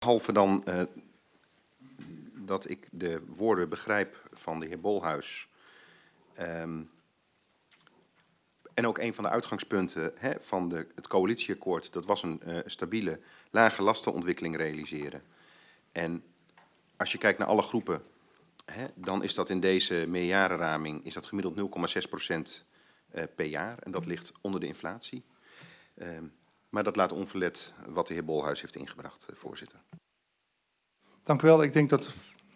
Behalve dan dat ik de woorden begrijp van de heer Bolhuis. En ook een van de uitgangspunten van het coalitieakkoord, dat was een stabiele, lage lastenontwikkeling realiseren. En als je kijkt naar alle groepen, dan is dat in deze meerjarenraming is dat gemiddeld 0,6% per jaar. En dat ligt onder de inflatie. Maar dat laat onverlet wat de heer Bolhuis heeft ingebracht, voorzitter. Dank u wel. Ik denk dat